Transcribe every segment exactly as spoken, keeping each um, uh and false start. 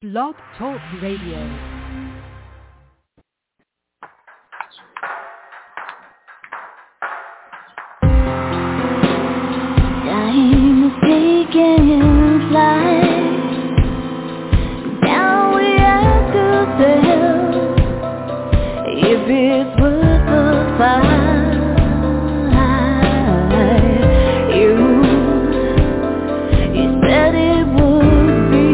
Blog Talk Radio. Time is taking flight. Now we have to tell if it's worth the fight. You, you said it would be.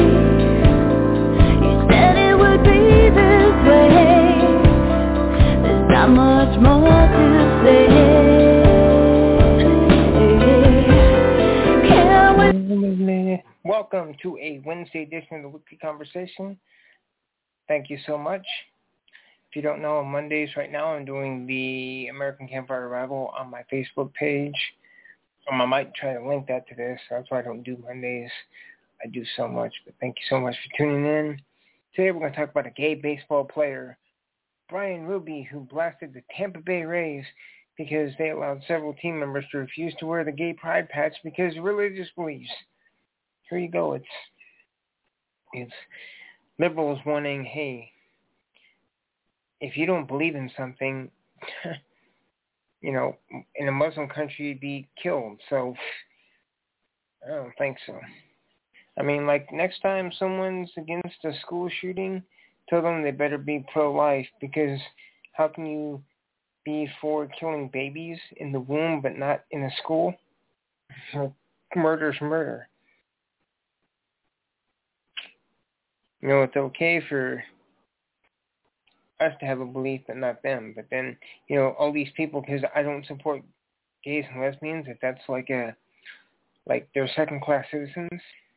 You said it would be this way. There's not much more to say. Welcome to a Wednesday edition of the Weekly Conversation. Thank you so much. If you don't know, on Mondays right now I'm doing the American Campfire Revival on my Facebook page. Um, I might try to link that to this. That's why I don't do Mondays. I do so much, but thank you so much for tuning in. Today we're going to talk about a gay baseball player, Brian Ruby, who blasted the Tampa Bay Rays because they allowed several team members to refuse to wear the gay pride patch because of religious beliefs. Here you go. It's it's liberals wanting, hey, if you don't believe in something, you know, in a Muslim country, you'd be killed. So I don't think so. I mean, like, next time someone's against a school shooting, tell them they better be pro-life, because how can you be for killing babies in the womb but not in a school? Murder's murder. You know, it's okay for us to have a belief, but not them. But then, you know, all these people, because I don't support gays and lesbians, if that's like a, like they're second-class citizens.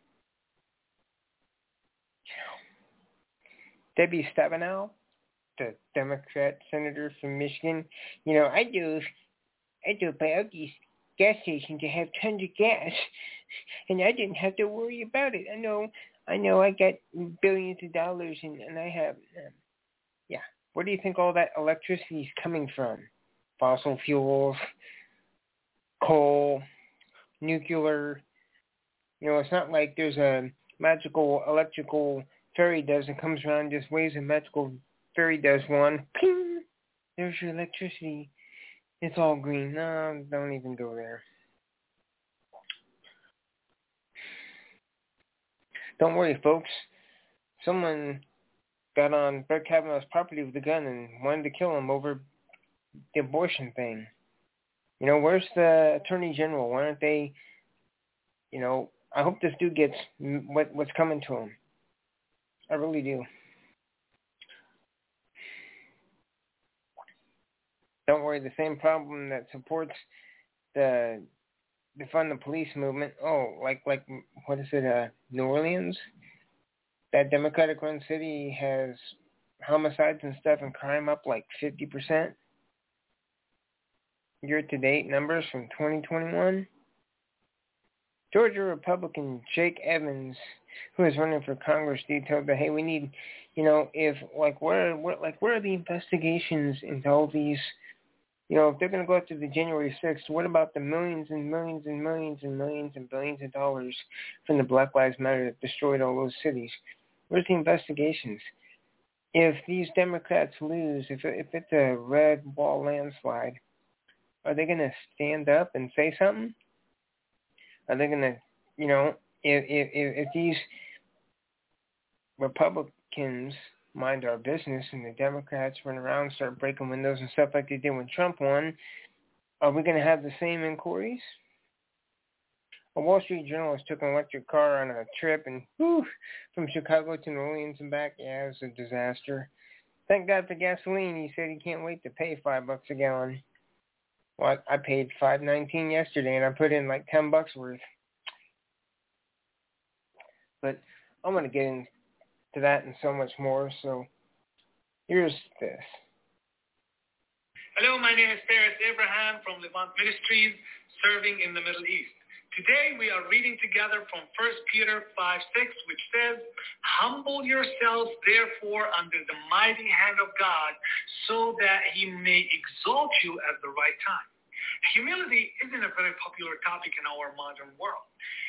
Debbie Stabenow, the Democrat senator from Michigan, you know, I do, I do buy out these gas stations to have tons of gas, and I didn't have to worry about it. I know. I know I got billions of dollars, and, and I have, um, yeah. Where do you think all that electricity is coming from? Fossil fuels, coal, nuclear. You know, it's not like there's a magical electrical fairy dust that comes around and just waves a magical fairy dust wand. Ping! There's your electricity. It's all green. No, don't even go there. Don't worry, folks. Someone got on Brett Kavanaugh's property with a gun and wanted to kill him over the abortion thing. You know, where's the Attorney General? Why aren't they, you know, I hope this dude gets what what's coming to him. I really do. Don't worry, the same problem that supports the defund the police movement. Oh, like, like what is it, uh, New Orleans? That Democratic-run city has homicides and stuff and crime up like fifty percent. Year-to-date numbers from twenty twenty-one. Georgia Republican Jake Evans, who is running for Congress, detailed that, hey, we need, you know, if, like, where, where, like, where are the investigations into all these, you know, if they're going to go after the January sixth, what about the millions and millions and millions and millions and billions of dollars from the Black Lives Matter that destroyed all those cities? Where's the investigations? If these Democrats lose, if if it's a red wall landslide, are they going to stand up and say something? Are they going to, you know, if, if if these Republicans mind our business and the Democrats run around and start breaking windows and stuff like they did when Trump won, are we going to have the same inquiries? A Wall Street journalist took an electric car on a trip and whew, from Chicago to New Orleans and back. Yeah, it was a disaster. Thank God for gasoline. He said he can't wait to pay five bucks a gallon. Well, I paid five nineteen yesterday, and I put in like ten bucks worth. But I'm going to get into that and so much more. So here's this. Hello, my name is Faris Abraham from Levant Ministries, serving in the Middle East. Today we are reading together from First Peter five six, which says, "Humble yourselves, therefore, under the mighty hand of God, so that he may exalt you at the right time." Humility isn't a very popular topic in our modern world.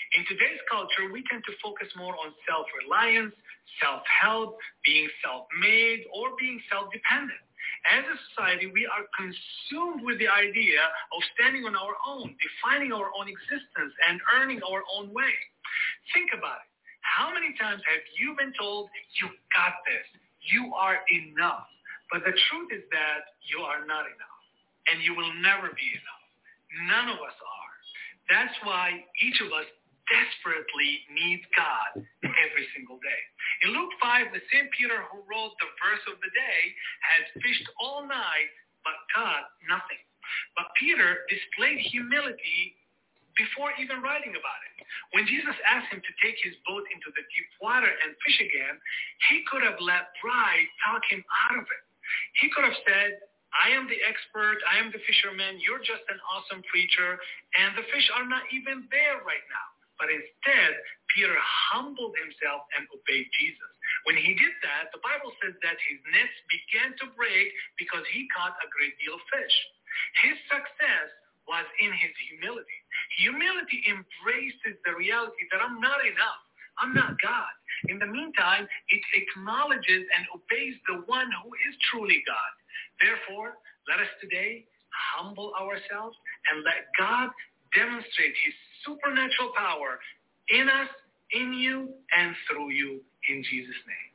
In today's culture, we tend to focus more on self-reliance, self-help, being self-made, or being self-dependent. As a society, we are consumed with the idea of standing on our own, defining our own existence, and earning our own way. Think about it. How many times have you been told, you got this, you are enough? But the truth is that you are not enough, and you will never be enough. None of us are. That's why each of us desperately needs God every single day. In Luke five, the same Peter who wrote the verse of the day had fished all night but caught nothing. But Peter displayed humility before even writing about it. When Jesus asked him to take his boat into the deep water and fish again, he could have let pride talk him out of it. He could have said, I am the expert, I am the fisherman, you're just an awesome preacher, and the fish are not even there right now. But instead, Peter humbled himself and obeyed Jesus. When he did that, the Bible says that his nets began to break because he caught a great deal of fish. His success was in his humility. Humility embraces the reality that I'm not enough. I'm not God. In the meantime, it acknowledges and obeys the one who is truly God. Therefore, let us today humble ourselves and let God demonstrate his supernatural power in us, in you, and through you, in Jesus' name.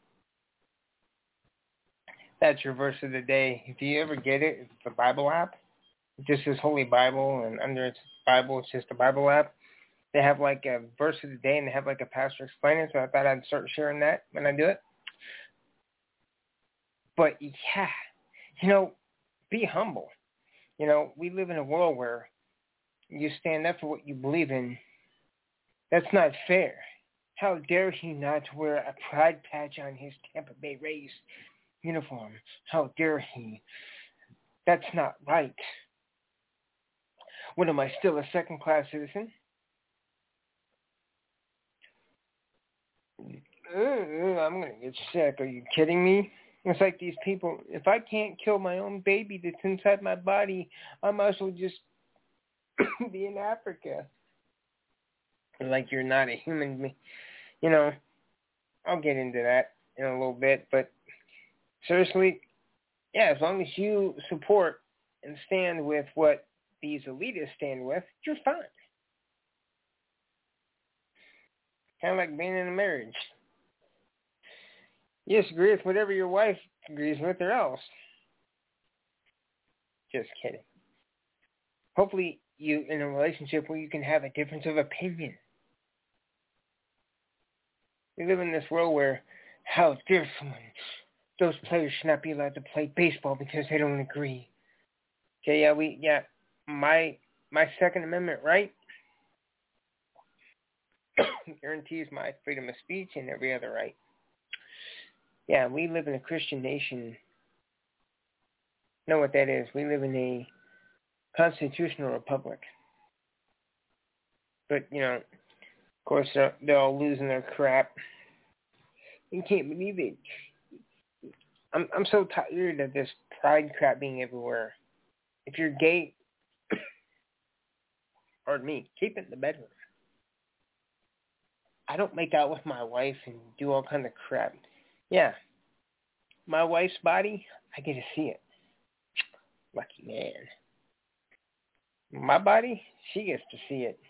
That's your verse of the day. If you ever get it, it's the Bible app. It just says Holy Bible, and under it's Bible, it's just the Bible app. They have like a verse of the day, and they have like a pastor explain it, so I thought I'd start sharing that when I do it. But yeah, you know, be humble. You know, we live in a world where you stand up for what you believe in. That's not fair. How dare he not wear a pride patch on his Tampa Bay Rays uniform? How dare he? That's not right. What, am I still a second-class citizen? Uh, I'm going to get sick. Are you kidding me? It's like these people, if I can't kill my own baby that's inside my body, I might as well just be in Africa. Like you're not a human being. You know, I'll get into that in a little bit, but seriously, yeah, as long as you support and stand with what these elitists stand with, you're fine. Kind of like being in a marriage. You just agree with whatever your wife agrees with or else. Just kidding. Hopefully you in a relationship where you can have a difference of opinion. We live in this world where how dare someone, those players should not be allowed to play baseball because they don't agree. Okay, yeah, we, yeah, my, my Second Amendment right guarantees my freedom of speech and every other right. Yeah, we live in a Christian nation. Know what that is. We live in a constitutional republic. But, you know, of course, they're, they're all losing their crap. You can't believe it. I'm I'm so tired of this pride crap being everywhere. If you're gay, pardon me, keep it in the bedroom. I don't make out with my wife and do all kind of crap. Yeah, my wife's body, I get to see it. Lucky man. My body, she gets to see it.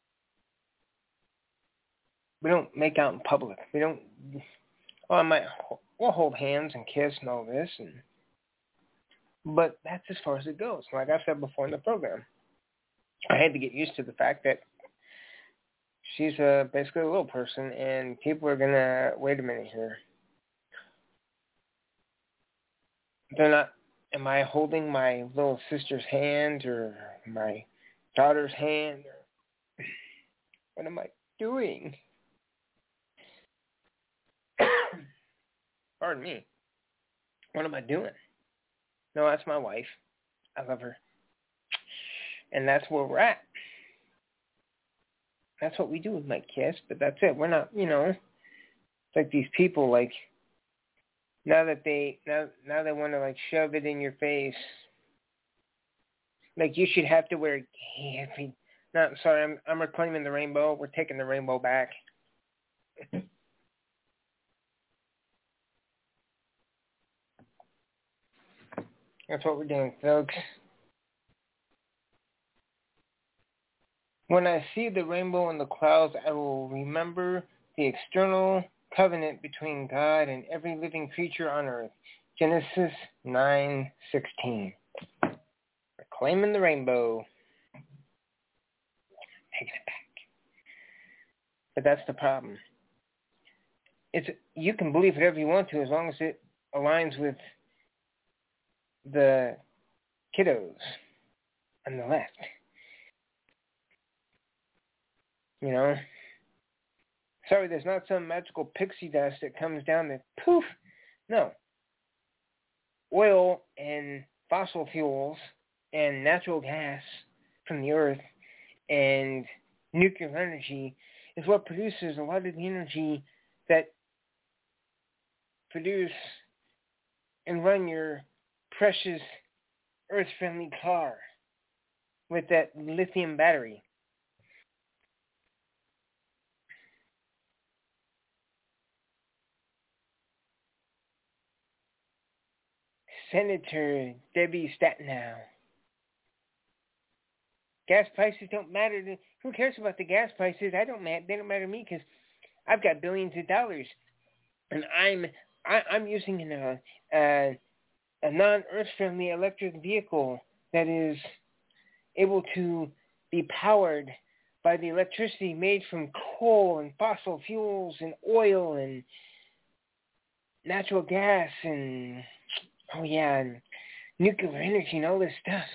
We don't make out in public. We don't. Oh, I might. We'll hold hands and kiss and all this, and but that's as far as it goes. Like I said before in the program, I had to get used to the fact that she's a, basically a little person, and people are gonna wait a minute here. They're not. Am I holding my little sister's hand or my daughter's hand? Or what am I doing? Pardon me. What am I doing? No, that's my wife. I love her. And that's where we're at. That's what we do. We might kiss, but that's it. We're not, you know, it's like these people, like, now that they, now, now they want to, like, shove it in your face. Like, you should have to wear gay every, No, sorry, I'm I'm reclaiming the rainbow. We're taking the rainbow back. That's what we're doing, folks. When I see the rainbow in the clouds, I will remember the external covenant between God and every living creature on earth. Genesis nine sixteen. Reclaiming the rainbow. Taking it back. But that's the problem. It's you can believe whatever you want to as long as it aligns with the kiddos on the left. You know? Sorry, there's not some magical pixie dust that comes down and poof. No. Oil and fossil fuels and natural gas from the earth and nuclear energy is what produces a lot of the energy that produce and run your precious earth-friendly car with that lithium battery. Senator Debbie Statenow. Gas prices don't matter. To, who cares about the gas prices? I don't matter. They don't matter to me because I've got billions of dollars, and I'm I, I'm using an, uh, uh, a non-earth-friendly electric vehicle that is able to be powered by the electricity made from coal and fossil fuels and oil and natural gas and oh yeah, and nuclear energy and all this stuff.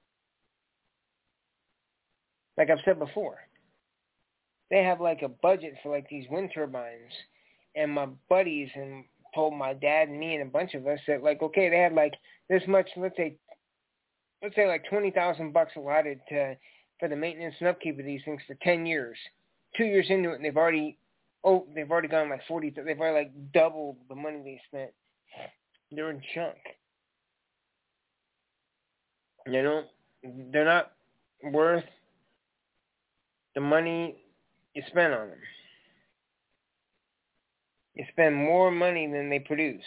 Like I've said before, they have like a budget for like these wind turbines, and my buddies and told my dad and me and a bunch of us that like okay, they had like this much, let's say, let's say like twenty thousand bucks allotted to for the maintenance and upkeep of these things for ten years. Two years into it, and they've already oh they've already gone like forty. They've already like doubled the money they spent. They're in chunk. You know, they're not worth the money you spend on them. You spend more money than they produce.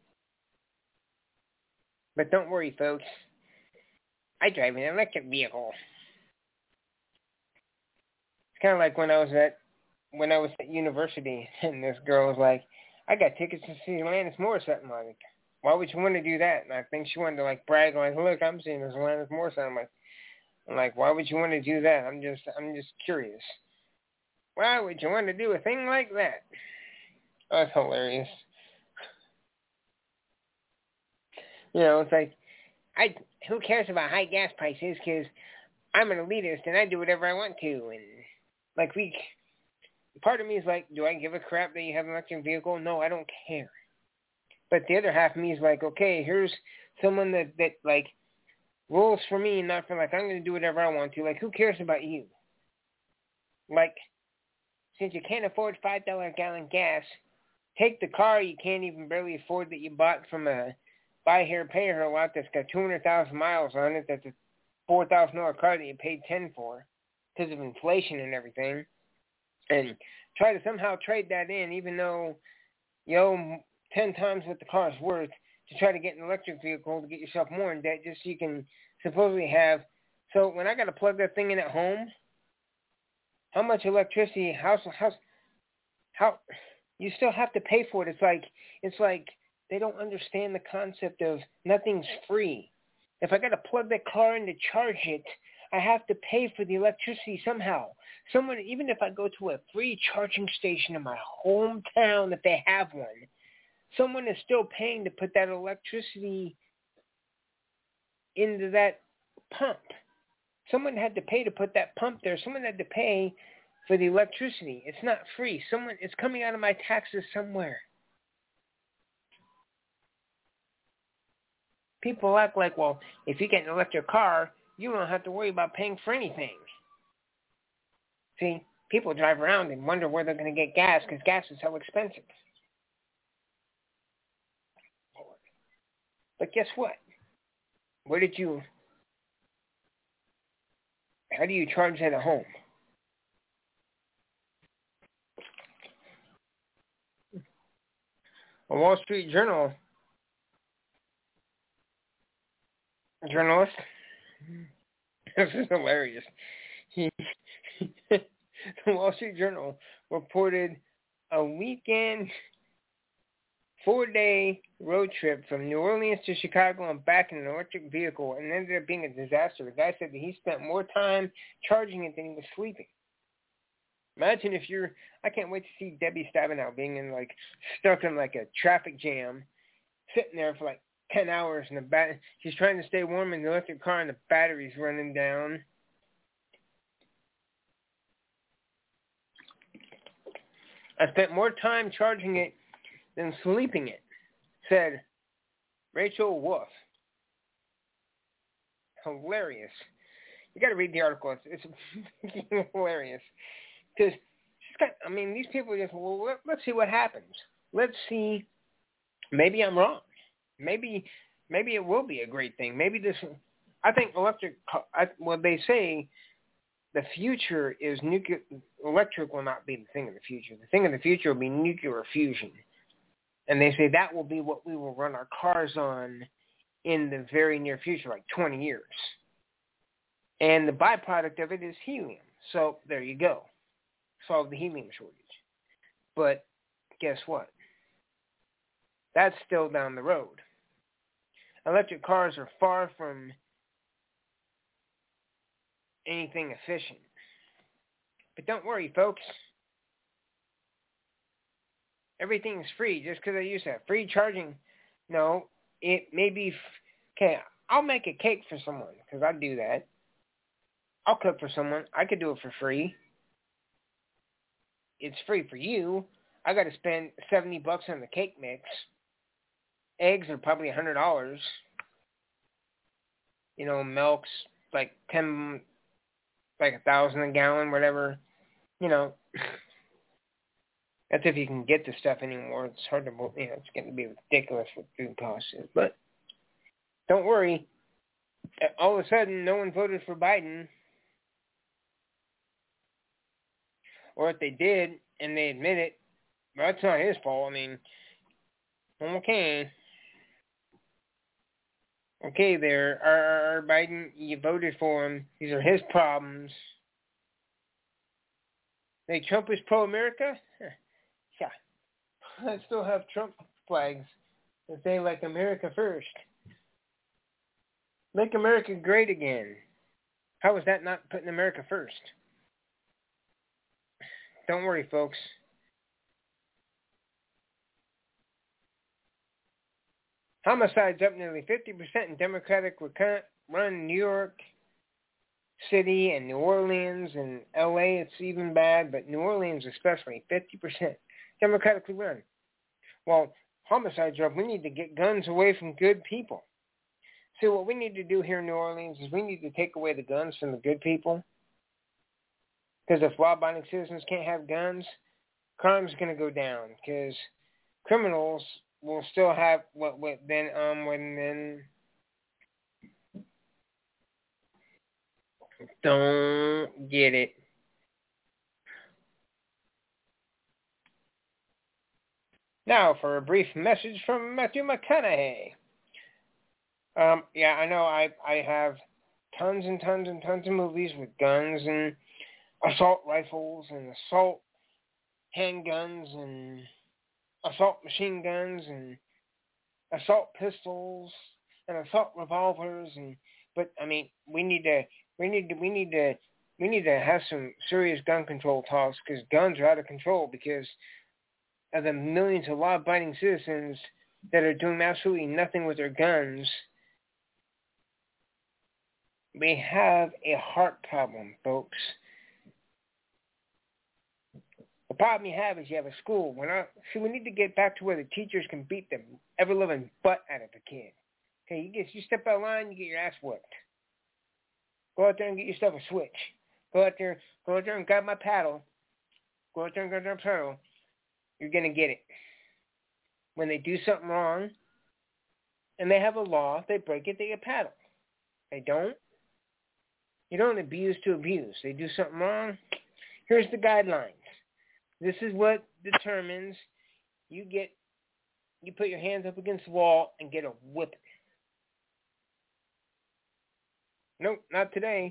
But don't worry, folks. I drive an electric vehicle. It's kind of like when I was at when I was at university, and this girl was like, "I got tickets to see Alanis Morissette." I'm like, "Why would you want to do that?" And I think she wanted to like brag, like, "Look, I'm seeing this Alanis Morissette." I'm like, I'm like, "Why would you want to do that?" I'm just, I'm just curious. Why would you want to do a thing like that? Oh, that's hilarious. You know, it's like, I who cares about high gas prices? Because I'm an elitist and I do whatever I want to. And like we, part of me is like, do I give a crap that you have an electric vehicle? No, I don't care. But the other half of me is like, okay, here's someone that that like rules for me, not for like I'm going to do whatever I want to. Like, who cares about you? Like, since you can't afford five dollar a gallon gas, take the car you can't even barely afford that you bought from a buy here, pay here lot that's got two hundred thousand miles on it. That's a four thousand dollars car that you paid ten for because of inflation and everything. And try to somehow trade that in, even though you owe ten times what the car is worth, to try to get an electric vehicle to get yourself more in debt just so you can supposedly have. So when I got to plug that thing in at home, how much electricity, how, how, how, you still have to pay for it. It's like, it's like they don't understand the concept of nothing's free. If I got to plug that car in to charge it, I have to pay for the electricity somehow. Someone, even if I go to a free charging station in my hometown, if they have one, someone is still paying to put that electricity into that pump. Someone had to pay to put that pump there. Someone had to pay for the electricity. It's not free. Someone, it's coming out of my taxes somewhere. People act like, well, if you get an electric car, you don't have to worry about paying for anything. See, people drive around and wonder where they're going to get gas because gas is so expensive. But guess what? Where did you... How do you charge that at home? A Wall Street Journal journalist, this is hilarious. He, the Wall Street Journal reported a weekend, four-day road trip from New Orleans to Chicago and back in an electric vehicle, and ended up being a disaster. The guy said that he spent more time charging it than he was sleeping. Imagine if you're, I can't wait to see Debbie Stabenow being in like, stuck in like a traffic jam, sitting there for like ten hours, and the bat, she's trying to stay warm in the electric car and the battery's running down. I spent more time charging it than sleeping it, said Rachel Wolf. Hilarious. You got to read the article. It's, it's hilarious. Because she's got, I mean, these people just, well, let, let's see what happens. Let's see, maybe I'm wrong. Maybe maybe it will be a great thing. Maybe this, I think electric, I, well, they say the future is nuclear, electric will not be the thing of the future. The thing of the future will be nuclear fusion. And they say that will be what we will run our cars on in the very near future, like twenty years. And the byproduct of it is helium. So there you go. Solve the helium shortage. But guess what? That's still down the road. Electric cars are far from anything efficient. But don't worry, folks. Everything's free just because I use that. Free charging. No, it may be... Okay, I'll make a cake for someone because I do that. I'll cook for someone. I could do it for free. It's free for you. I got to spend seventy bucks on the cake mix. Eggs are probably one hundred dollars. You know, milk's like ten, like a thousand a gallon, whatever. You know, that's if you can get the stuff anymore. It's hard to, you know, it's getting to be ridiculous what food costs is. But don't worry. All of a sudden, no one voted for Biden. Or if they did, and they admit it, well, that's not his fault. I mean, okay. Okay there, our, our Biden, you voted for him. These are his problems. Think Trump is pro-America? Yeah. I still have Trump flags that say, like, America first. Make America great again. How is that not putting America first? Don't worry, folks. Homicides up nearly fifty percent in Democratic-run New York City and New Orleans and L A. It's even bad, but New Orleans especially, fifty percent Democratically run. Well, homicides are up. We need to get guns away from good people. See, what we need to do here in New Orleans is we need to take away the guns from the good people. Because if law-abiding citizens can't have guns, crime's going to go down. Because criminals will still have what, what then um when then don't get it. Now for a brief message from Matthew McConaughey. Um, yeah, I know I I have tons and tons and tons of movies with guns and assault rifles and assault handguns and assault machine guns and assault pistols and assault revolvers and but I mean we need to we need to we need to we need to have some serious gun control talks because guns are out of control because of the millions of law-abiding citizens that are doing absolutely nothing with their guns. We have a heart problem, folks. The problem you have is you have a school. We're not, see, we need to get back to where the teachers can beat the ever-living butt out of a kid. Okay, you get you step out of line, you get your ass whipped. Go out there and get yourself a switch. Go out there, go out there and grab my paddle. Go out there and grab my paddle. You're gonna get it. When they do something wrong, and they have a law, they break it, they get paddle. They don't. You don't abuse to abuse. They do something wrong. Here's the guidelines. This is what determines you get, you put your hands up against the wall and get a whipping. Nope, not today.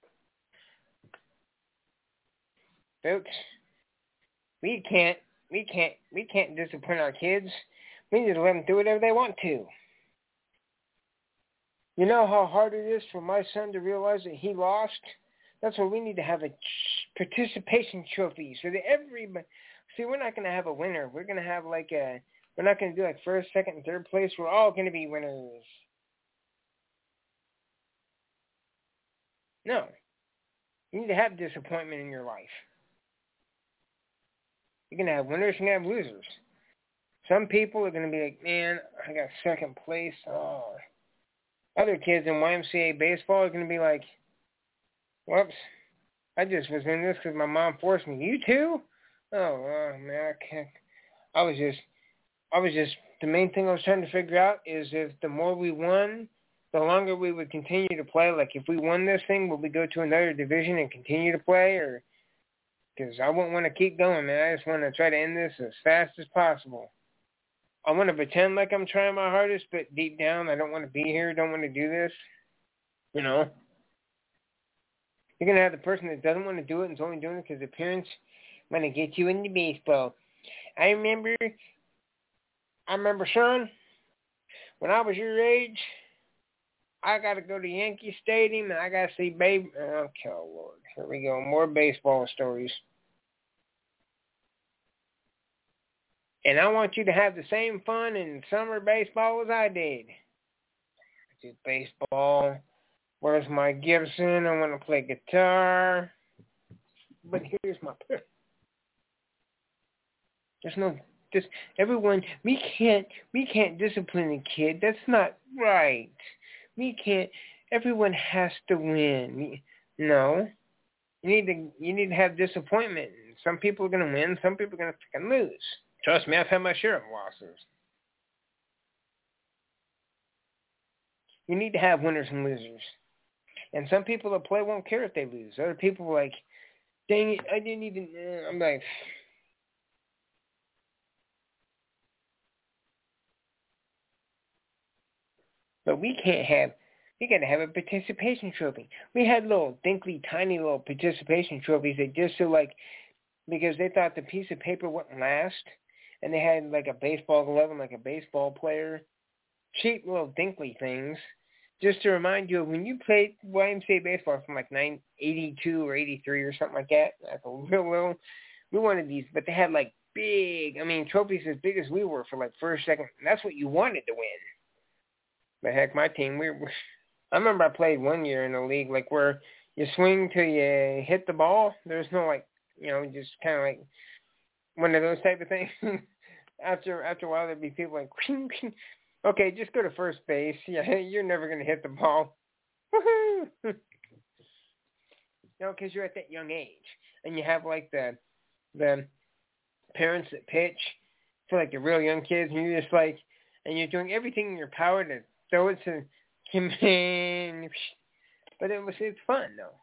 Folks, we can't, we can't, we can't discipline our kids. We need to let them do whatever they want to. You know how hard it is for my son to realize that he lost? That's why we need to have a participation trophy so that everybody, see, we're not going to have a winner. We're going to have like a, we're not going to do like first, second, and third place. We're all going to be winners. No. You need to have disappointment in your life. You're going to have winners, you're going to have losers. Some people are going to be like, man, I got second place. Oh. Other kids in Y M C A baseball are going to be like, whoops, I just was in this because my mom forced me. You too? Oh, oh, man, I can't. I was just, I was just, the main thing I was trying to figure out is if the more we won, the longer we would continue to play. Like if we won this thing, would we go to another division and continue to play? Or, because I wouldn't want to keep going, man. I just want to try to end this as fast as possible. I want to pretend like I'm trying my hardest, but deep down, I don't want to be here, don't want to do this. You know? You're going to have the person that doesn't want to do it and is only doing it because their parents want to get you into baseball. I remember, I remember, son, when I was your age, I got to go to Yankee Stadium and I got to see baby. Okay, oh, Lord. Here we go. More baseball stories. And I want you to have the same fun in summer baseball as I did. I did baseball. Where's my Gibson? I want to play guitar. But here's my point. There's no, just everyone, we can't, we can't discipline a kid. That's not right. We can't, everyone has to win. No. You need to, you need to have disappointment. Some people are going to win. Some people are going to freaking lose. Trust me, I've had my share of losses. You need to have winners and losers. And some people that play won't care if they lose. Other people are like, dang it, I didn't even, uh, I'm like, but we can't have, we got to have a participation trophy. We had little dinky, tiny little participation trophies that just so like, because they thought the piece of paper wouldn't last. And they had like a baseball glove and like a baseball player. Cheap little dinkly things. Just to remind you of when you played Y M C A baseball from like nine eighty-two or eighty-three or something like that. That's a real little. We wanted these, but they had like big, I mean, trophies as big as we were for like first, second. That's what you wanted to win. But heck, my team, we were, I remember I played one year in a league like where you swing till you hit the ball. There's no like, you know, just kind of like one of those type of things. After after a while, there'd be people like, okay, just go to first base. Yeah, you're never going to hit the ball. Woohoo! You know, because you're at that young age. And you have, like, the the parents that pitch to, like, the real young kids. And you're just, like, and you're doing everything in your power to throw it to him. But it was, it's fun, though.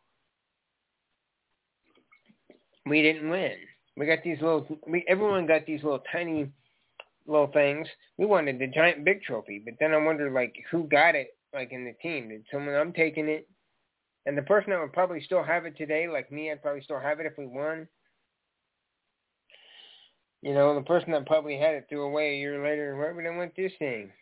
We didn't win. We got these little, we, everyone got these little tiny little things. We wanted the giant big trophy, but then I wondered, like, who got it, like, in the team? Did someone, I'm taking it. And the person that would probably still have it today, like me, I'd probably still have it if we won. You know, the person that probably had it threw away a year later, where would I want this thing?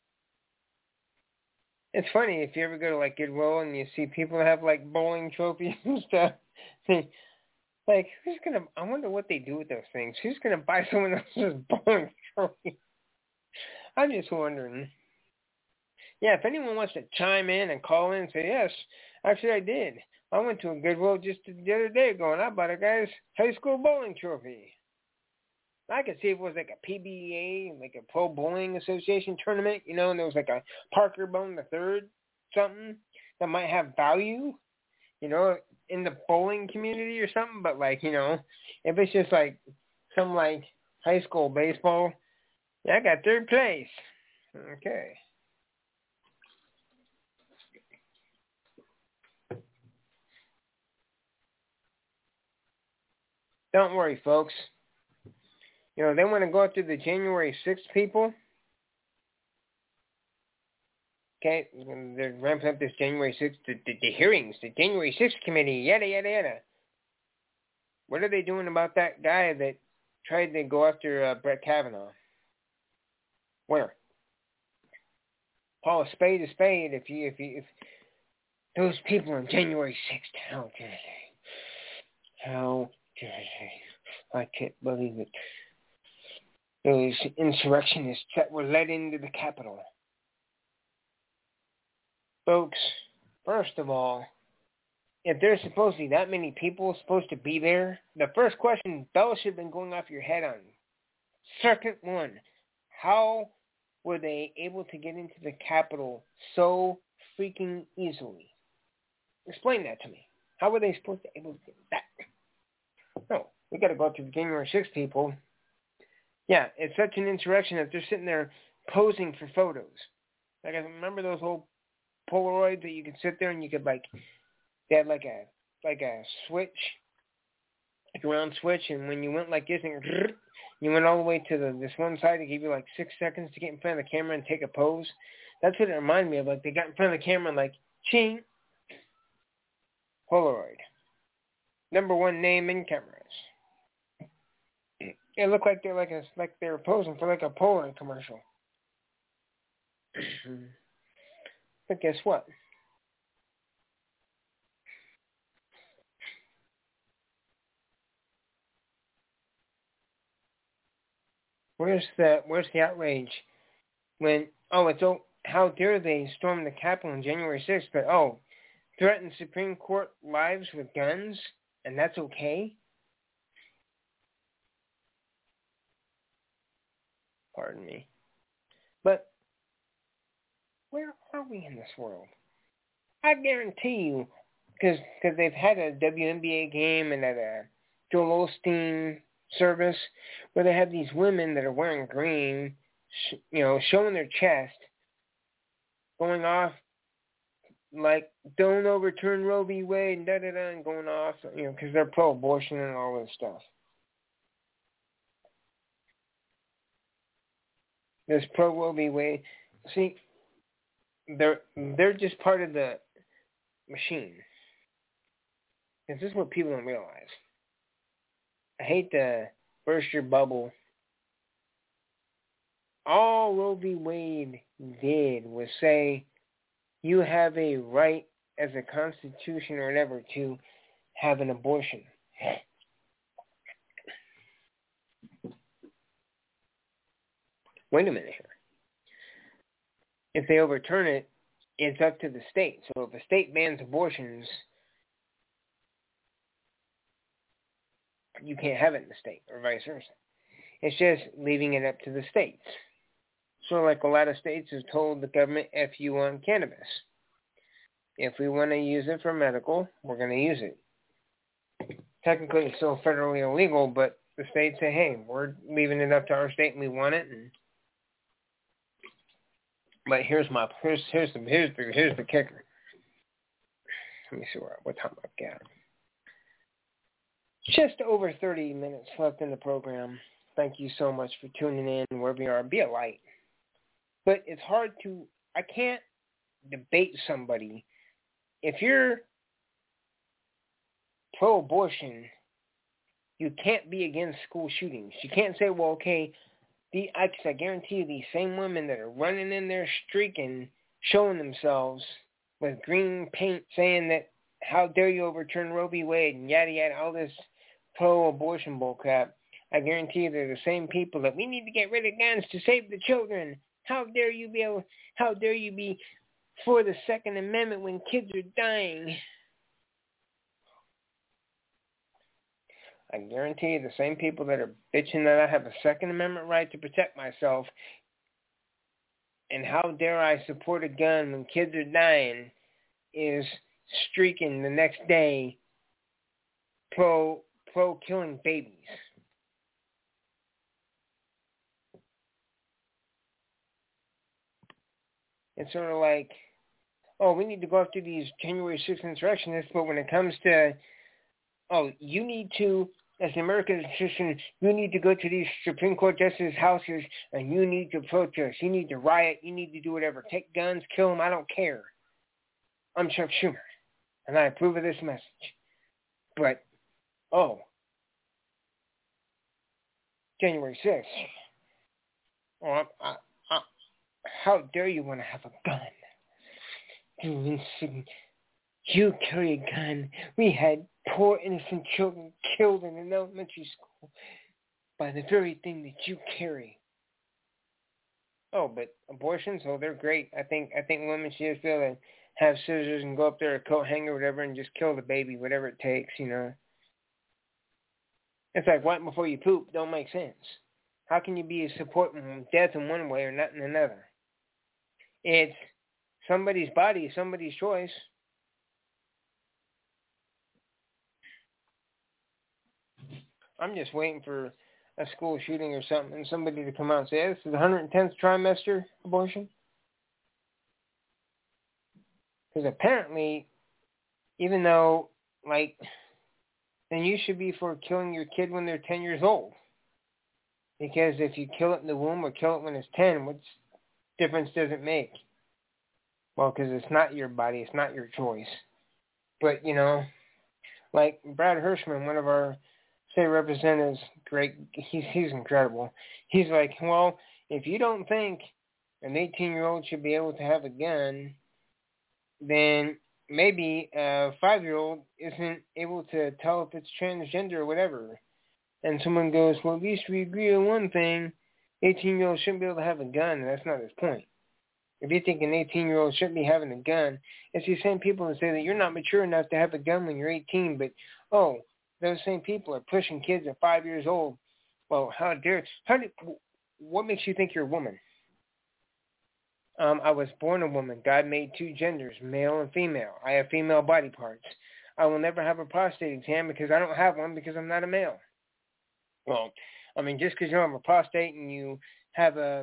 It's funny, if you ever go to, like, Goodwill and you see people that have, like, bowling trophies and stuff, like, who's going to, I wonder what they do with those things. Who's going to buy someone else's bowling trophy? I'm just wondering. Yeah, if anyone wants to chime in and call in and say, yes, actually I did. I went to a Goodwill just the other day going, I bought a guy's high school bowling trophy. I could see if it was like a P B A, like a Pro Bowling Association tournament, you know, and there was like a Parker Bowling the Third, something that might have value, you know, in the bowling community or something. But like, you know, if it's just like some like high school baseball, yeah, I got third place. Okay. Don't worry, folks. You know, they want to go after the January sixth people. Okay, they're ramping up this January sixth, the, the, the hearings, the January sixth committee, yada, yada, yada. What are they doing about that guy that tried to go after uh, Brett Kavanaugh? Where? Call a spade a spade. If you, if you, if those people on January sixth, how dare they? How dare they? I can't believe it. Those insurrectionists that were led into the Capitol. Folks, first of all, if there's supposedly that many people supposed to be there, the first question bells should have been going off your head on. Second one, how were they able to get into the Capitol so freaking easily? Explain that to me. How were they supposed to be able to get that? No, we got to go through the January sixth people. Yeah, it's such an insurrection that they're sitting there posing for photos. Like, I remember those old Polaroids that you could sit there and you could, like, they had like a like a switch, like a round switch, and when you went like this, and you went all the way to the this one side, to give you like six seconds to get in front of the camera and take a pose. That's what it reminded me of. Like, they got in front of the camera and like, ching, Polaroid. Number one name in cameras. It looked like they're like a like they were posing for like a Polaroid commercial. But guess what? Where's the where's the outrage when oh it's oh how dare they storm the Capitol on January sixth, but oh threaten Supreme Court lives with guns and that's okay? Pardon me. But where are we in this world? I guarantee you, because because they've had a W N B A game and at a Joel Osteen service where they have these women that are wearing green, sh- you know, showing their chest, going off like, don't overturn Roe v. Wade, and da-da-da, and going off, you know, because they're pro-abortion and all this stuff. This pro-Roe v. Wade, see, they're, they're just part of the machine. This is what people don't realize. I hate to burst your bubble. All Roe v. Wade did was say you have a right as a constitution or whatever to have an abortion. Wait a minute here. If they overturn it, it's up to the state. So if a state bans abortions, you can't have it in the state, or vice versa. It's just leaving it up to the states. So like a lot of states have told the government, F you on cannabis. If we want to use it for medical, we're going to use it. Technically, it's still federally illegal, but the states say, hey, we're leaving it up to our state and we want it. And but here's my here's here's the here's the here's the kicker. Let me see where what time I've got. Just over thirty minutes left in the program. Thank you so much for tuning in wherever you are. Be a light. But it's hard to, I can't debate somebody. If you're pro-abortion, you can't be against school shootings. You can't say, well, okay, the, I, I guarantee you these same women that are running in there streaking, showing themselves with green paint, saying that how dare you overturn Roe v. Wade and yada yada, all this pro-abortion bullcrap. I guarantee you they're the same people that we need to get rid of guns to save the children. How dare you be able, how dare you be for the Second Amendment when kids are dying? I guarantee you the same people that are bitching that I have a Second Amendment right to protect myself, and how dare I support a gun when kids are dying, is streaking the next day pro pro killing babies. It's sort of like, oh, we need to go after these January sixth insurrectionists, but when it comes to, oh, you need to as the American citizen, you need to go to these Supreme Court justices' houses and you need to protest. You need to riot. You need to do whatever. Take guns, kill them. I don't care. I'm Chuck Schumer, and I approve of this message. But, oh, January sixth. Oh, I, I, I, how dare you want to have a gun? You insignificant. You carry a gun. We had poor innocent children killed in an elementary school by the very thing that you carry. Oh, but abortions, oh, they're great. I think I think women should just be able to have scissors and go up there, a coat hanger, whatever, and just kill the baby, whatever it takes, you know. It's like right before you poop. Don't make sense. How can you be supporting death in one way or not in another? It's somebody's body, somebody's choice. I'm just waiting for a school shooting or something and somebody to come out and say, this is the one hundred tenth trimester abortion. Because apparently, even though, like, then you should be for killing your kid when they're ten years old. Because if you kill it in the womb or kill it when it's ten, what difference does it make? Well, because it's not your body, it's not your choice. But, you know, like Brad Hirschman, one of our state representatives, great, he's, he's incredible. He's like, well, if you don't think an eighteen-year-old should be able to have a gun, then maybe a five-year-old isn't able to tell if it's transgender or whatever. And someone goes, well, at least we agree on one thing. eighteen-year-olds shouldn't be able to have a gun, and that's not his point. If you think an eighteen-year-old shouldn't be having a gun, it's these same people that say that you're not mature enough to have a gun when you're eighteen, but, oh, those same people are pushing kids at five years old. Well, how dare, how do, what makes you think you're a woman? Um, I was born a woman. God made two genders, male and female. I have female body parts. I will never have a prostate exam because I don't have one because I'm not a male. Well, I mean, just because you don't have a prostate and you have a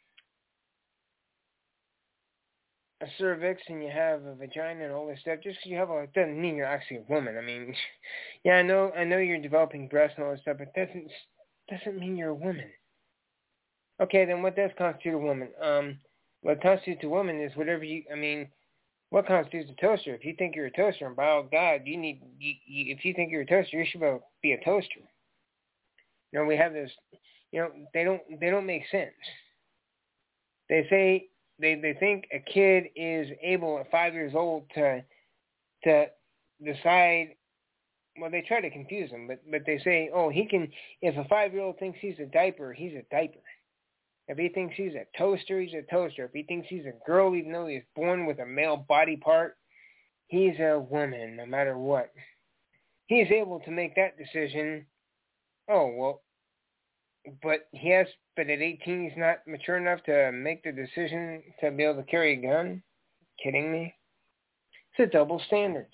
a cervix and you have a vagina and all this stuff, just because you have a, it doesn't mean you're actually a woman. I mean, yeah, I know, I know you're developing breasts and all this stuff, but that doesn't doesn't mean you're a woman. Okay, then what does constitute a woman? Um, what constitutes a woman is whatever you. I mean, what constitutes a toaster? If you think you're a toaster, and by all God, you need. You, you, if you think you're a toaster, you should be a toaster. You know, we have this. You know, they don't. They don't make sense. They say. They they think a kid is able at five years old to to decide. Well, they try to confuse him, but but they say, oh, he can. If a five-year-old thinks he's a diaper, he's a diaper. If he thinks he's a toaster, he's a toaster. If he thinks he's a girl, even though he's born with a male body part, he's a woman, no matter what. He's able to make that decision. Oh well. But he has, but at eighteen, he's not mature enough to make the decision to be able to carry a gun? Kidding me? It's a double standard.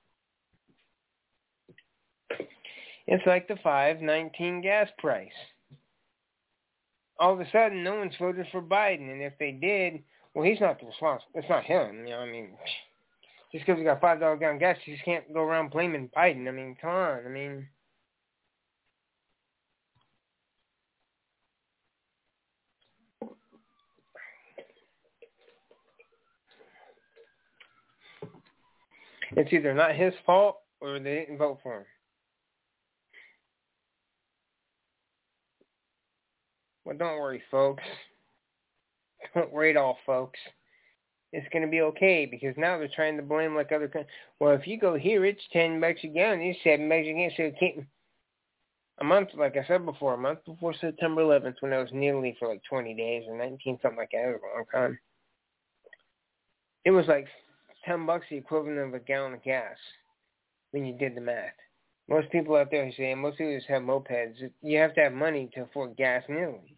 It's like the five nineteen gas price. All of a sudden, no one's voted for Biden, and if they did, well, he's not the responsible. It's not him. You know, I mean, just because we got five dollars gallon gas, you just can't go around blaming Biden. I mean, come on. I mean. It's either not his fault or they didn't vote for him. Well, don't worry, folks. Don't worry at all, folks. It's going to be okay because now they're trying to blame like other countries. Well, if you go here, it's ten bucks a gallon. It's seven bucks a gallon. So it can't. A month, like I said before, a month before September eleventh, when I was in Italy for like twenty days or nineteen, something like that. It was a long time. It was like ten bucks, the equivalent of a gallon of gas when you did the math. Most people out there say, most people just have mopeds. You have to have money to afford gas in Italy.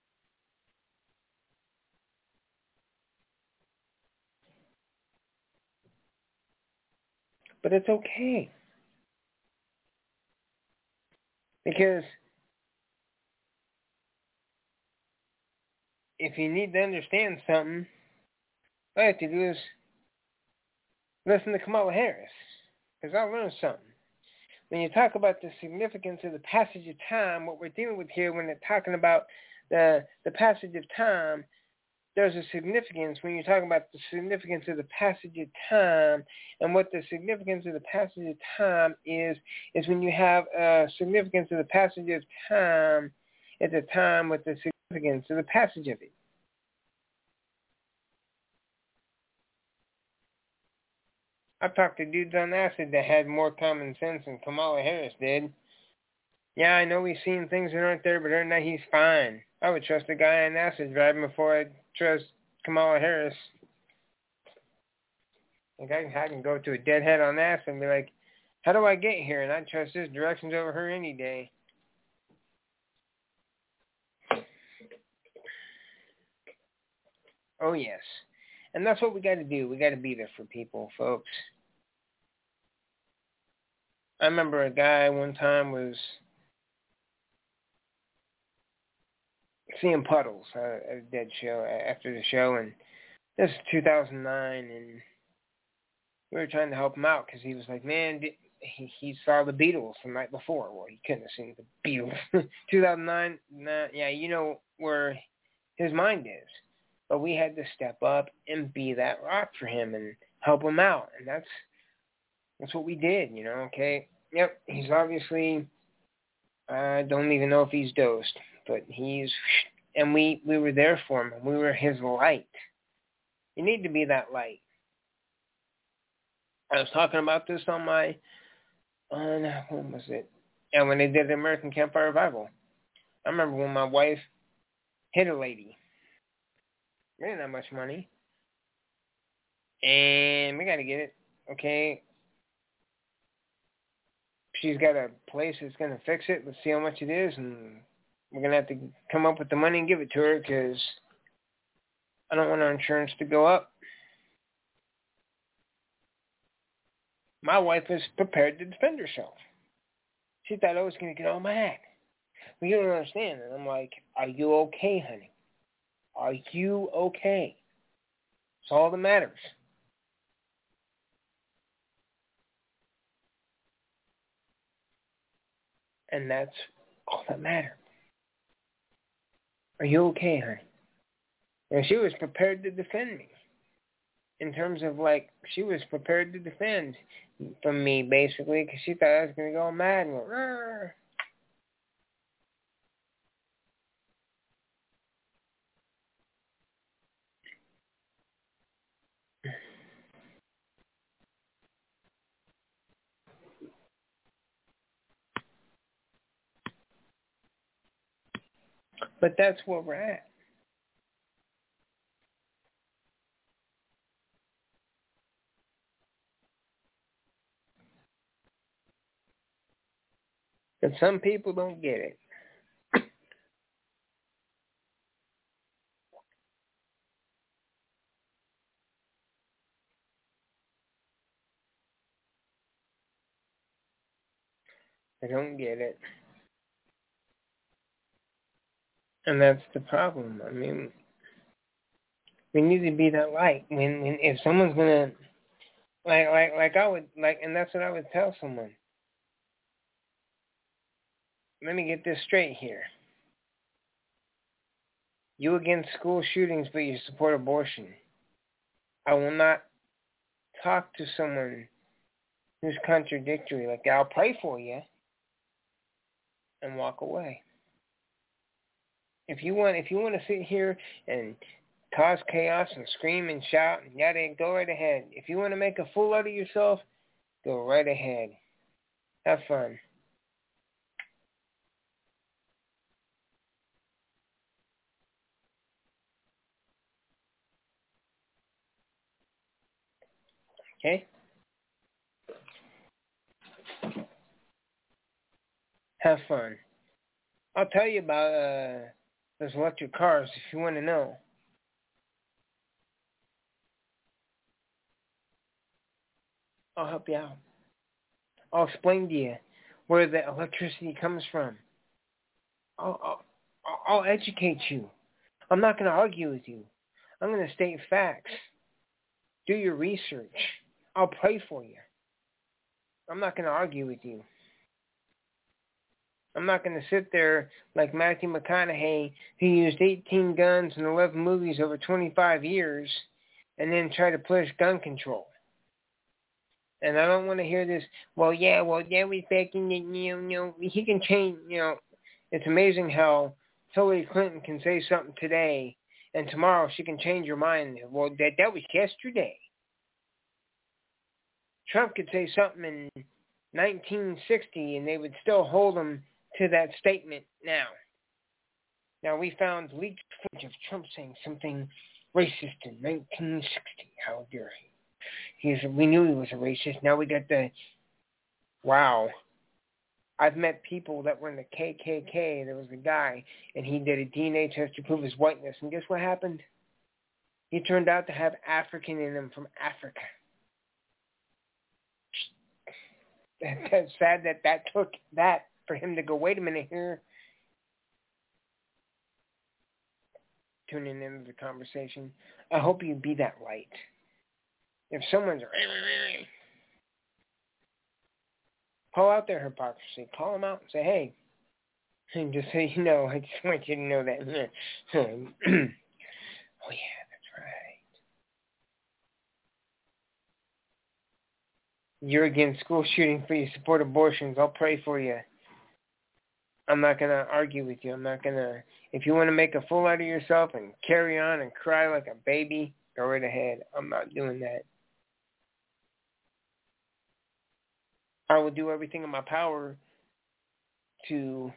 But it's okay. Because if you need to understand something, all you have to do is listen to Kamala Harris. Because I learned something. when you talk about the significance of the passage of time, what we're dealing with here when they're talking about the the passage of time, there's a significance when you're talking about the significance of the passage of time, and what the significance of the passage of time is, is when you have a significance of the passage of time at the time with the significance of the passage of it. I've talked to dudes on acid that had more common sense than Kamala Harris did. Yeah, I know we've seen things that aren't there, but other than that, he's fine. I would trust a guy on acid driving before I'd trust Kamala Harris. Like I, I can go to a deadhead on acid and be like, how do I get here? And I'd trust his directions over her any day. Oh, yes. And that's what we got to do. We got to be there for people, folks. I remember a guy one time was seeing puddles at a dead show after the show, and this is two thousand nine, and we were trying to help him out because he was like, man, he, he saw the Beatles the night before. Well, he couldn't have seen the Beatles. two thousand nine, nah, yeah, you know where his mind is. But we had to step up and be that rock for him and help him out. And that's that's what we did, you know, okay? Yep, he's obviously, I don't even know if he's dosed, but he's, and we, we were there for him. We were his light. You need to be that light. I was talking about this on my, on, when was it? Yeah, when they did the American Campfire Revival. I remember when my wife hit a lady. We didn't have much money. And we got to get it, okay? She's got a place that's going to fix it. Let's see how much it is. And we're going to have to come up with the money and give it to her because I don't want our insurance to go up. My wife was prepared to defend herself. She thought I was going to get all mad. Well, you don't understand. And I'm like, are you okay, honey? Are you okay? It's all that matters. And that's all that matters. Are you okay, honey? And she was prepared to defend me. In terms of, like, she was prepared to defend from me, basically, because she thought I was going to go mad and go, rrr. But that's where we're at. But some people don't get it. They don't get it. And that's the problem. I mean, we need to be that light. When, when if someone's gonna, like, like, like I would, like, and that's what I would tell someone. Let me get this straight here. You against school shootings, but you support abortion. I will not talk to someone who's contradictory. Like, I'll pray for you and walk away. If you want, if you want to sit here and cause chaos and scream and shout and yada, go right ahead. If you want to make a fool out of yourself, go right ahead. Have fun. Okay? Have fun. I'll tell you about uh, those electric cars if you want to know. I'll help you out. I'll explain to you where the electricity comes from. I'll, I'll, I'll educate you. I'm not going to argue with you. I'm going to state facts. Do your research. I'll pray for you. I'm not going to argue with you. I'm not going to sit there like Matthew McConaughey, who used eighteen guns in eleven movies over twenty-five years, and then try to push gun control. And I don't want to hear this, well, yeah, well, yeah, we faking it, you know, you know, he can change, you know. It's amazing how Hillary Clinton can say something today, and tomorrow she can change her mind. Well, that, that was yesterday. Trump could say something in nineteen sixty, and they would still hold him to that statement now. Now, we found leaked footage of Trump saying something racist in nineteen sixty. How dare he? He's, we knew he was a racist. Now we got the, wow. I've met people that were in the K K K. There was a guy, and he did a D N A test to prove his whiteness. And guess what happened? He turned out to have African in him from Africa. That's sad that that took that for him to go, wait a minute here. Tuning into the conversation. I hope you be that light. If someone's call out their hypocrisy, call them out and say, hey, and just so you know, I just want you to know that. Oh, yeah, that's right. You're against school shooting, for you support abortions. I'll pray for you. I'm not going to argue with you. I'm not going to, if you want to make a fool out of yourself and carry on and cry like a baby, go right ahead. I'm not doing that. I will do everything in my power to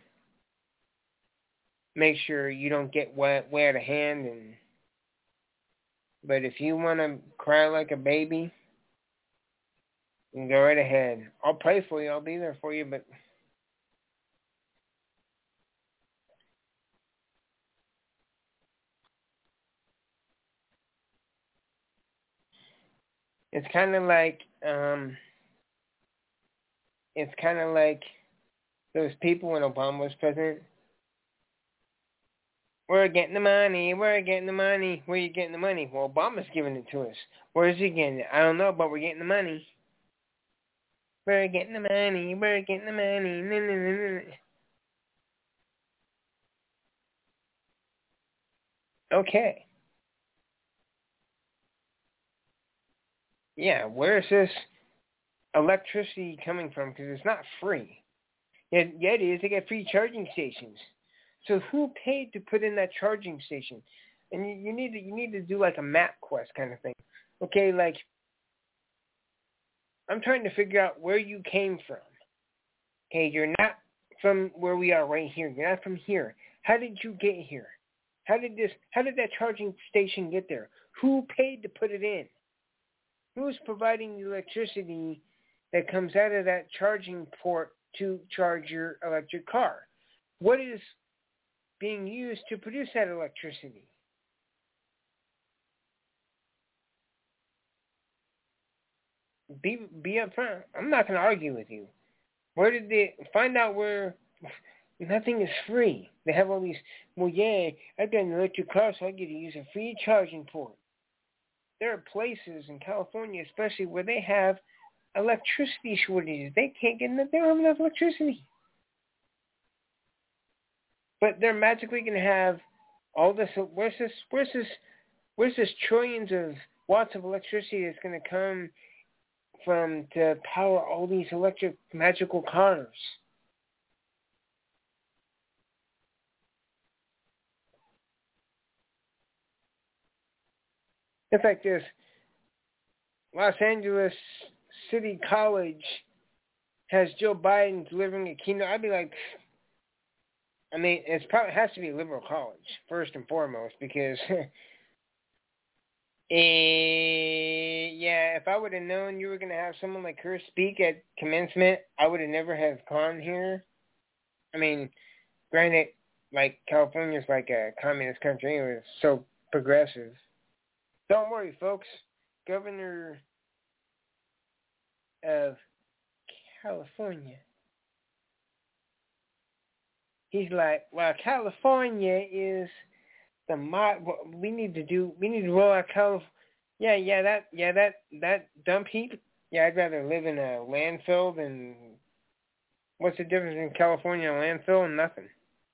make sure you don't get way, way out of hand. And but if you want to cry like a baby, you go right ahead. I'll pray for you. I'll be there for you. But it's kind of like um, it's kind of like those people when Obama was president. We're getting the money. We're getting the money. Where are you getting the money? Well, Obama's giving it to us. Where is he getting it? I don't know, but we're getting the money. We're getting the money. We're getting the money. No, no, no, no. Okay. Yeah, where's this electricity coming from? Because it's not free. Yeah, yeah, it is. They get free charging stations. So who paid to put in that charging station? And you, you need to you need to do like a map quest kind of thing. Okay, like I'm trying to figure out where you came from. Okay, you're not from where we are right here. You're not from here. How did you get here? How did this? How did that charging station get there? Who paid to put it in? Who's providing the electricity that comes out of that charging port to charge your electric car? What is being used to produce that electricity? Be be upfront. I'm not going to argue with you. Where did they find out where nothing is free? They have all these, well, yeah, I got an electric car, so I get to use a free charging port. There are places in California, especially, where they have electricity shortages. They can't get enough, they don't have enough electricity. But they're magically going to have all this, where's this, where's this, where's this trillions of watts of electricity that's going to come from to power all these electric magical cars? It's like this. Los Angeles City College has Joe Biden delivering a keynote. I'd be like, I mean, it's probably it has to be a liberal college first and foremost, because Eh, yeah, if I would have known you were going to have someone like her speak at commencement, I would have never have gone here. I mean, granted, like, California's like a communist country. It was so progressive. Don't worry, folks. Governor of California, he's like, well, California is the mod. We need to do. We need to roll out California. Yeah, yeah, that, yeah, that, that dump heap. Yeah, I'd rather live in a landfill than What's the difference in California and landfill? Nothing.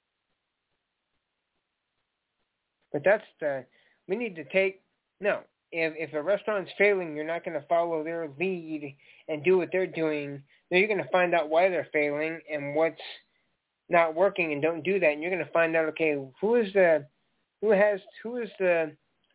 But that's the, we need to take, no, if if a restaurant's failing, you're not going to follow their lead and do what they're doing. No, you're going to find out why they're failing and what's not working, and don't do that. And you're going to find out, okay, who is the, who has, who is the,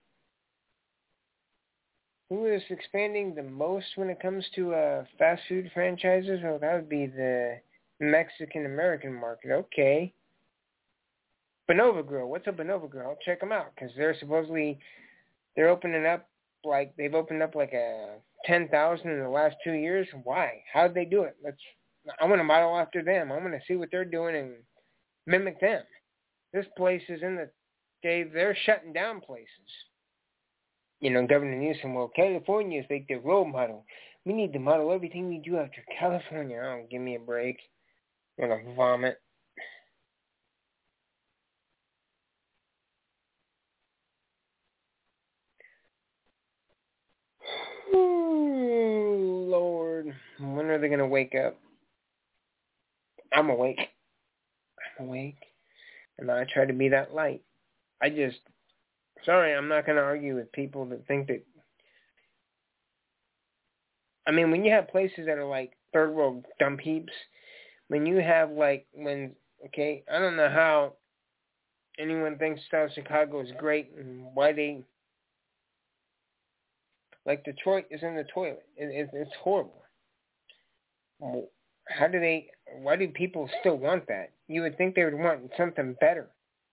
who is expanding the most when it comes to uh, fast food franchises? Well, that would be the Mexican-American market. Okay. Bonova Grill. What's a Bonova Grill? I'll check them out because they're supposedly, they're opening up, like, they've opened up like a ten thousand in the last two years. Why? How did they do it? Let's, I want to model after them. I want to see what they're doing and mimic them. This place is in the, they, they're shutting down places. You know, Governor Newsom, well, California is like the role model. We need to model everything we do after California. Oh, give me a break. I'm going to vomit. Ooh, Lord. When are they going to wake up? I'm awake. I'm awake. And I try to be that light. I just, sorry, I'm not going to argue with people that think that, I mean, when you have places that are like third world dump heaps, when you have like, when, okay, I don't know how anyone thinks South Chicago is great and why they, like Detroit is in the toilet. It, it, it's horrible. How do they, why do people still want that? You would think they would want something better.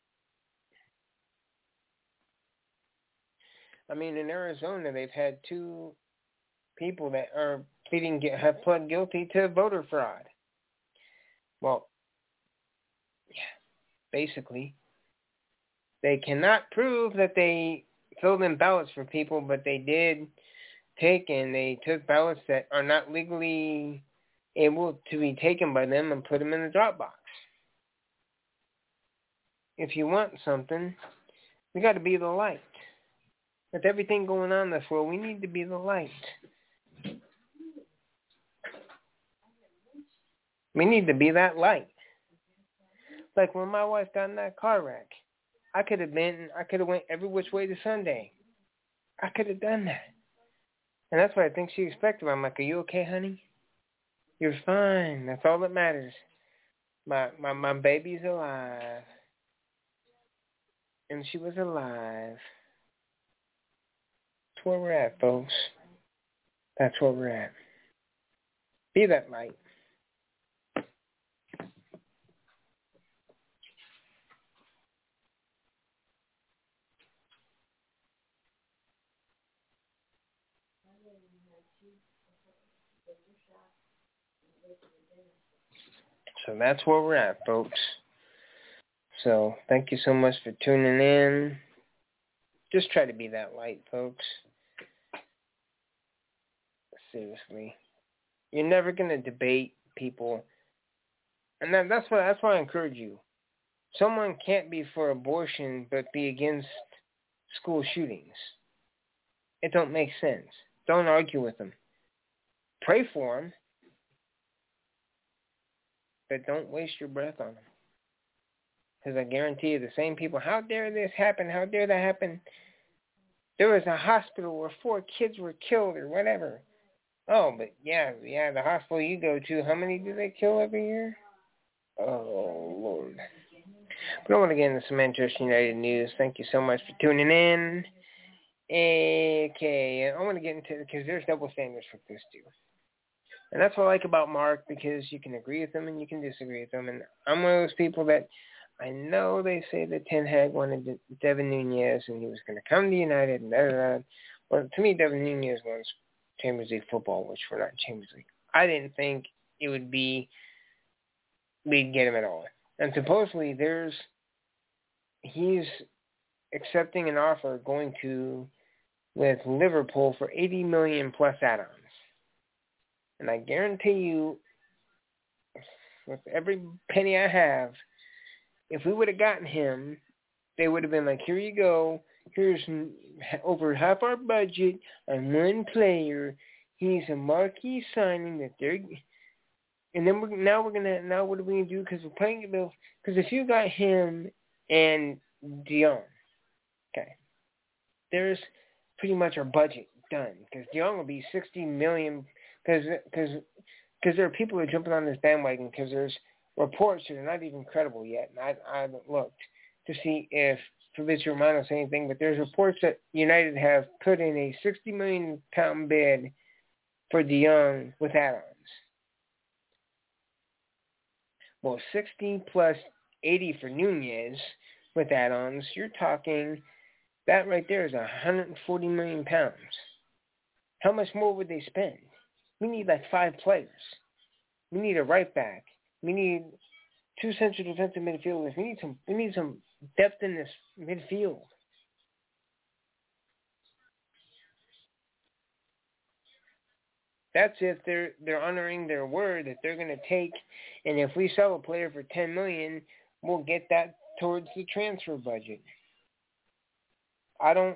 I mean, in Arizona, they've had two people that are pleading, have pled guilty to voter fraud. Well, yeah, basically, they cannot prove that they filled in ballots for people, but they did take and they took ballots that are not legally able to be taken by them and put them in the drop box. If you want something, we got to be the light. With everything going on in this world, we need to be the light. We need to be that light. Like when my wife got in that car wreck, I could have been, I could have went every which way to Sunday. I could have done that. And that's what I think she expected. I'm like, are you okay, honey? You're fine. That's all that matters. My my my baby's alive. And she was alive. That's where we're at, folks. That's where we're at. Be that light. So that's where we're at, folks. So thank you so much for tuning in. Just try to be that light, folks. Seriously. You're never going to debate people. And that, that's, what, that's why I encourage you. Someone can't be for abortion but be against school shootings. It don't make sense. Don't argue with them. Pray for them. But don't waste your breath on them. Because I guarantee you the same people, how dare this happen? How dare that happen? There was a hospital where four kids were killed or whatever. Oh, but yeah, yeah, the hospital you go to, how many do they kill every year? Oh, Lord. But I want to get into some Manchester United news. Thank you so much for tuning in. Okay, I want to get into it because there's double standards with this too. And that's what I like about Mark, because you can agree with him and you can disagree with him. And I'm one of those people that I know they say that Ten Hag wanted Devin Nunez and he was going to come to United and da, da, da. Well, to me, Devin Nunez wants Champions League football, which we're not in Champions League. I didn't think it would be we'd get him at all. And supposedly there's he's accepting an offer going to with Liverpool for eighty million dollars plus add-ons. And I guarantee you, with every penny I have, if we would have gotten him, they would have been like, here you go. Here's over half our budget on one player. He's a marquee signing that they're... And then we're, now we're gonna now what are we gonna do? Because we're playing the because if you got him and Dion, okay, there's pretty much our budget done. Because Dion will be sixty million. Because because because there are people who are jumping on this bandwagon because there's reports that are not even credible yet. And I I haven't looked to see if Fabrizio Romano said anything, but there's reports that United have put in a sixty million pound bid for Dion with add-ons. Well, sixty plus eighty for Nunez with add-ons, you're talking, that right there is one hundred forty million pounds. How much more would they spend? We need like five players. We need a right back. We need two central defensive midfielders. We need some. We need some depth in this midfield. That's if they're they're honoring their word that they're going to take, and if we sell a player for ten million, we'll get that towards the transfer budget. I don't.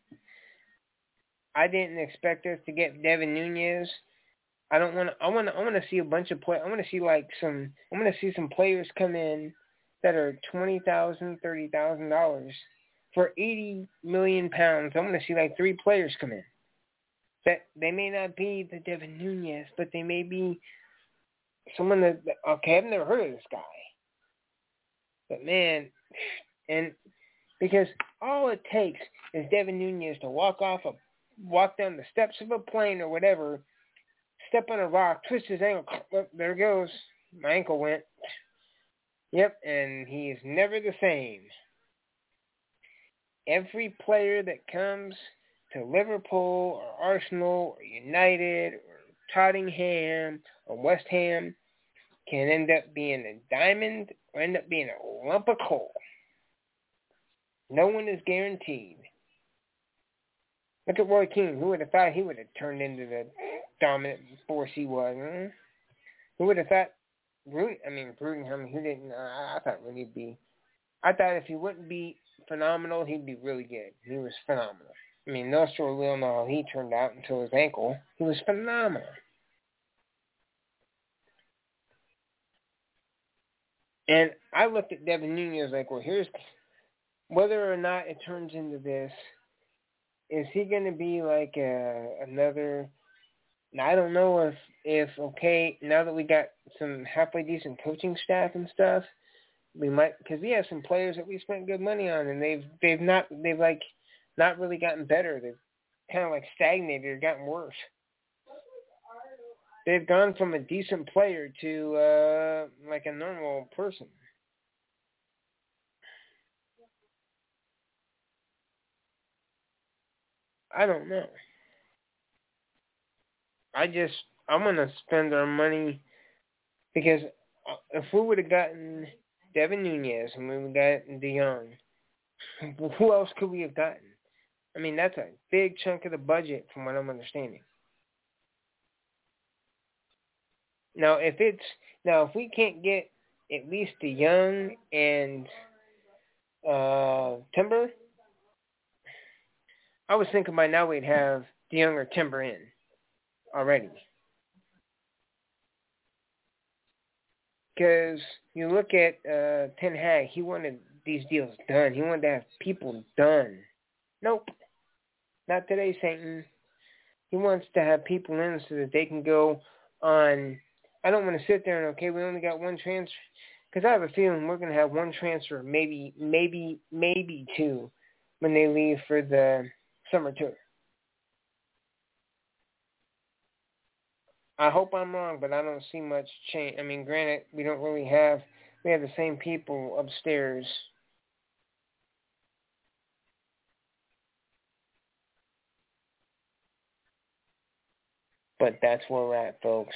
I didn't expect us to get Devin Nunez. I don't want to. I want to. I want to see a bunch of play. I want to see like some. I want to see some players come in that are twenty thousand, thirty thousand dollars for eighty million pounds. I want to see like three players come in. That they may not be the Devin Nunez, but they may be someone that. Okay, I've never heard of this guy, but man, and because all it takes is Devin Nunez to walk off a, walk down the steps of a plane or whatever. Step on a rock, twist his ankle. Oh, there it goes. My ankle went. Yep, and he is never the same. Every player that comes to Liverpool or Arsenal or United or Tottenham or West Ham can end up being a diamond or end up being a lump of coal. No one is guaranteed. Look at Roy Keane. Who would have thought he would have turned into the dominant force he was? Huh? Who would have thought? Rooney, I mean, Bruton. I mean, he didn't. Uh, I thought Rooney would be. I thought if he wouldn't be phenomenal, he'd be really good. He was phenomenal. I mean, no story we don't know how he turned out until his ankle. He was phenomenal. And I looked at Devin Nunez like, well, here's whether or not it turns into this. Is he going to be like a, another? I don't know if, if, okay, now that we got some halfway decent coaching staff and stuff, we might, because we have some players that we spent good money on, and they've they've not they've like not really gotten better. They've kind of like stagnated or gotten worse. They've gone from a decent player to uh, like a normal person. I don't know. I just, I'm going to spend our money because if we would have gotten Devin Nunez and we would have gotten De Jong, who else could we have gotten? I mean, that's a big chunk of the budget from what I'm understanding. Now, if it's, now if we can't get at least De Jong and uh, Timber, I was thinking by now we'd have De Jong or Timber in already. Because you look at uh, Ten Hag, he wanted these deals done. He wanted to have people done. Nope. Not today, Satan. He wants to have people in so that they can go on. I don't want to sit there and, okay, we only got one transfer. Because I have a feeling we're going to have one transfer, maybe, maybe, maybe two, when they leave for the summer tour. I hope I'm wrong, but I don't see much change. I mean, granted, we don't really have, we have the same people upstairs. But that's where we're at, folks.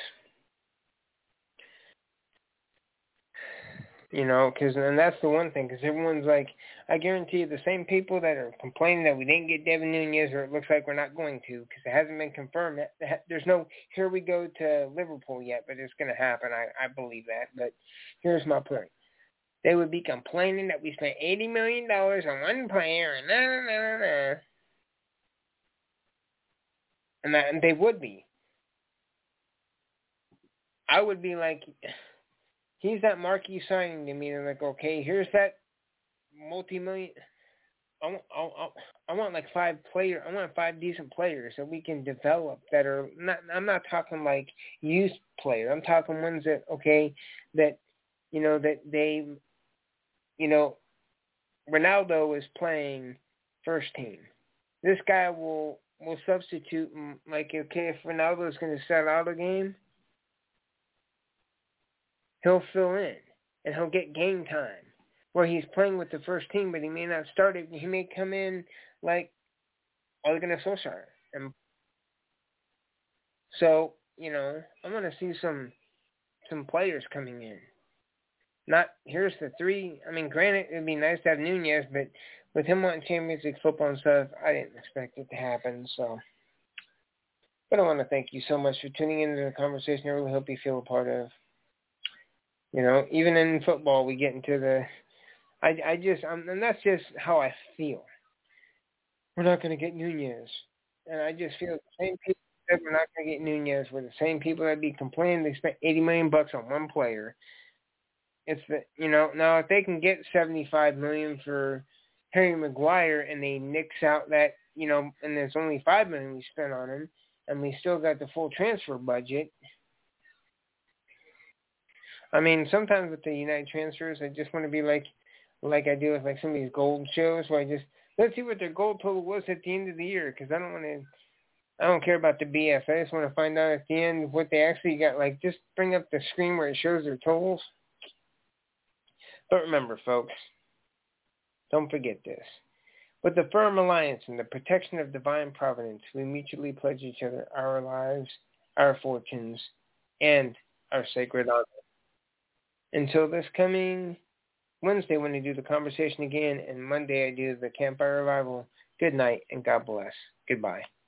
You know, because, and that's the one thing, because everyone's like, I guarantee you the same people that are complaining that we didn't get Devin Nunez, or it looks like we're not going to, because it hasn't been confirmed. There's no, here we go to Liverpool yet, but it's going to happen. I, I believe that. But here's my point. They would be complaining that we spent eighty million dollars on one player, and nah, nah, nah, nah. And, that, and they would be. I would be like, he's that marquee signing to me. And like, okay, here's that multi-million. I want, I, I, I want like five player. I want five decent players that we can develop that are not. I'm not talking like youth players. I'm talking ones that okay, that you know that they, you know, Ronaldo is playing first team. This guy will will substitute. Like okay, if Ronaldo is going to start out a game, he'll fill in and he'll get game time. Where he's playing with the first team, but he may not start it. He may come in like Ole Gunnar Solskjaer. And so, you know, I want to see some some players coming in. Not, here's the three. I mean, granted, it would be nice to have Nunez, but with him wanting Champions League football and stuff, I didn't expect it to happen. So, but I want to thank you so much for tuning into the conversation. I really hope you feel a part of. You know, even in football, we get into the I, I just, um, and that's just how I feel. We're not going to get Nunez. And I just feel the same people that we're not going to get Nunez were the same people that be complaining they spent eighty million dollars bucks on one player. It's the, you know, now if they can get seventy-five million dollars for Harry Maguire and they nix out that, you know, and there's only five million dollars we spent on him and we still got the full transfer budget. I mean, sometimes with the United transfers, I just want to be like, like I do with like some of these gold shows where I just, let's see what their gold total was at the end of the year because I don't want to, I don't care about the B S. I just want to find out at the end what they actually got. Like just bring up the screen where it shows their totals. But remember, folks, don't forget this. With the firm alliance and the protection of divine providence, we mutually pledge each other our lives, our fortunes, and our sacred honor. Until this coming Wednesday when I do the conversation again, and Monday I do the Campfire Revival. Good night and God bless. Goodbye.